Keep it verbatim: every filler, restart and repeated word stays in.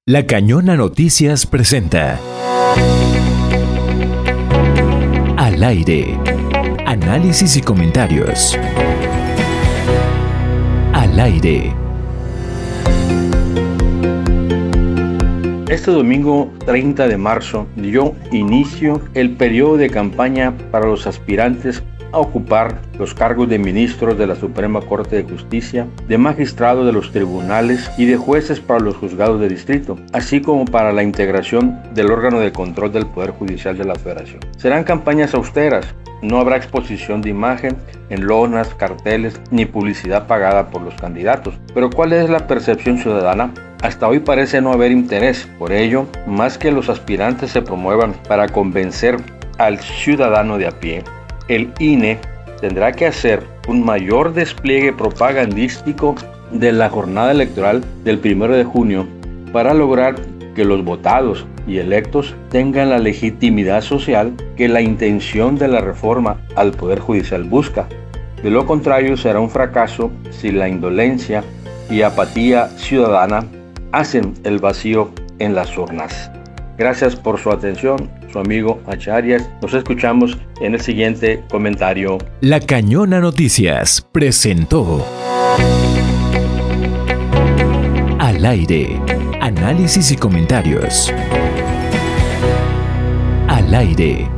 La Cañona Noticias presenta Al aire. Análisis y comentarios. Al aire. Este domingo treinta de marzo dio inicio el periodo de campaña para los aspirantes a ocupar los cargos de ministros de la Suprema Corte de Justicia, de magistrados de los tribunales y de jueces para los juzgados de distrito, así como para la integración del órgano de control del Poder Judicial de la Federación. Serán campañas austeras, no habrá exposición de imagen en lonas, carteles, ni publicidad pagada por los candidatos. Pero ¿cuál es la percepción ciudadana? Hasta hoy parece no haber interés. Por ello, más que los aspirantes se promuevan para convencer al ciudadano de a pie, el I N E tendrá que hacer un mayor despliegue propagandístico de la jornada electoral del primero de junio para lograr que los votados y electos tengan la legitimidad social que la intención de la reforma al Poder Judicial busca. De lo contrario, será un fracaso si la indolencia y apatía ciudadana hacen el vacío en las urnas. Gracias por su atención, su amigo H. Arias. Nos escuchamos en el siguiente comentario. La Cañona Noticias presentó Al aire. Análisis y comentarios. Al aire.